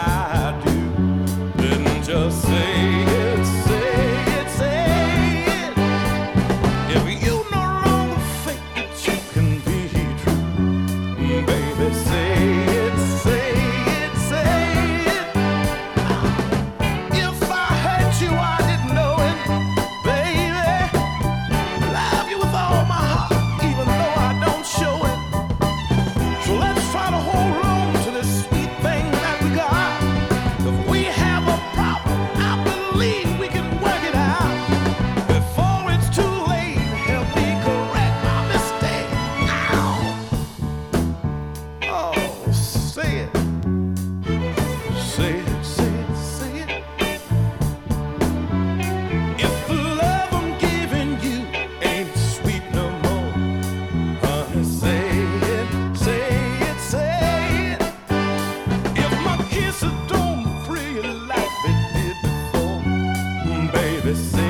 I do. Then just say it, say it, say it. If you no longer think that you can be true, baby, say it, say it, say it. If I hurt you, I didn't know it, baby. Love you with all my heart, even though I don't show it. So let's try to hold on to this sweet thing that we got. If we have a problem, I believe we can work it out. Before it's too late, help me correct my mistake. Ow! Oh, say it. Say it, say it, say it. If the love I'm giving you ain't sweet no more, honey, say it, say it, say it. If my kisses don't thrill you like they did before, baby, say